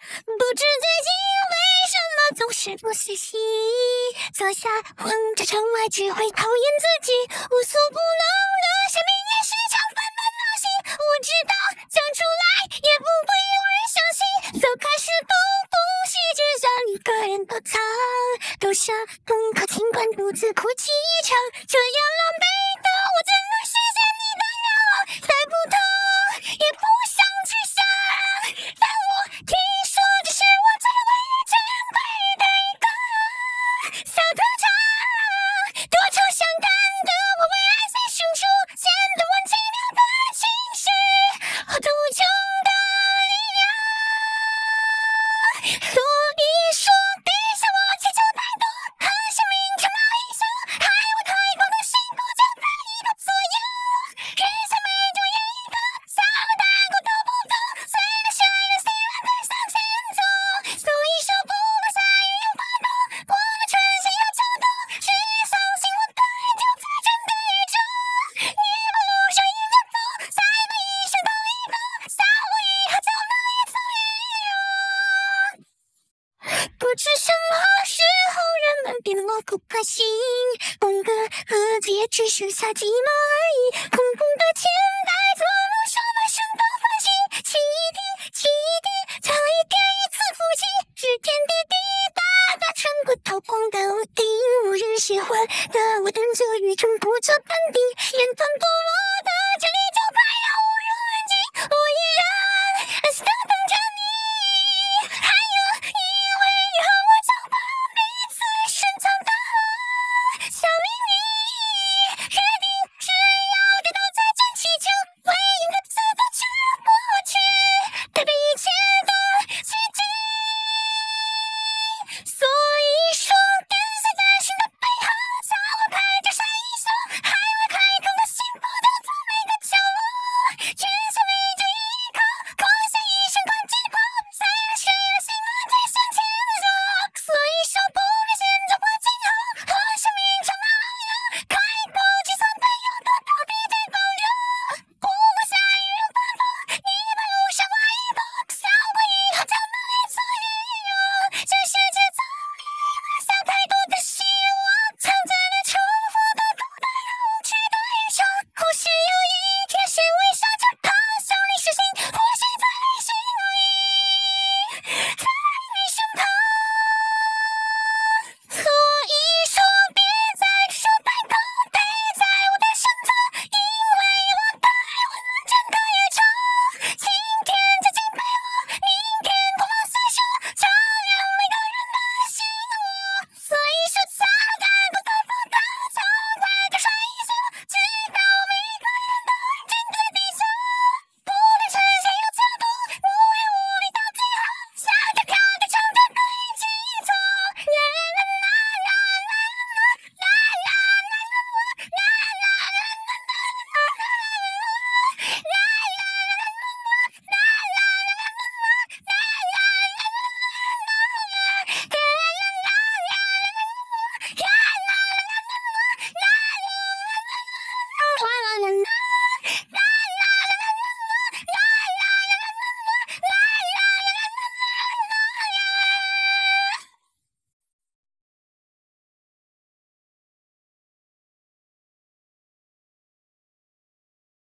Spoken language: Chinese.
不知最近为什么总是不学习，坐下望着窗外只会讨厌自己，无所不能的生命也是场烦闷闹戏。我知道讲出来也不会有人相信，早开始动不息，只想一个人躲藏，都想痛快尽管独自哭泣一场，这样狼狈的我怎能实现你的愿望？再不疼也不想去想，但我听说这是我最唯一珍贵的一个小特长，多愁善感的我为爱在胸出现的万奇妙的情绪和无穷的力量，所以说别向我祈求太多，和生命中那一首还未开放的心不就在你的左右，日子每就一个小蛋糕都不懂，随着旋律虽然在向前走，所以说不论下雨又发抖，过了春夏又秋冬，只要相信我的爱就在真的宇宙，你把路上迎着走，在每一声都一口，下午以后就能一次一游。不知什么时候人们变得不开心，风格和字也只剩下寂寞而已，空空的钱袋怎么说满身都欢喜，起一滴，才一点一次复习，是点滴滴答答穿过透光的屋顶，无日写欢的我等着雨中不着淡定，眼团堕落的这里就快要无人问津，我依然安心的等着你，还有因为你和我交换彼此深藏的小秘密，约定只要跌倒再站起就会因各自的去过去改变一切的奇迹，所以说跟随在心的背后，向我开着闪一宿，还未开口的心不都在每个角落，只想每就一口，口下一声关机后，虽然谁的心还在向前走，所以说不论现在或今后，和生命中的遨游，开口计算没有的到底得保留，不管下雨又大风，你把路上挖一破，小过以后就能一次一游，这世界从你埋下太多的希望，藏在了重复的孤单和无趣的一场，或许有一天谁微笑着爬向你视线，或许在你心里，在你身旁，所以说别再说拜托，陪在我的身侧，因为我的爱温暖整个宇宙，今天紧紧陪我，明天光芒四射，照亮每个人的心窝，所以说擦干过的葡萄，就快点甩一宿，直到每个人都安静的地球，不论春夏又秋冬，无怨无力到最后，下个跳的唱着歌一起走，啦啦啦啦啦啦啦啦啦啦啦啦啦啦。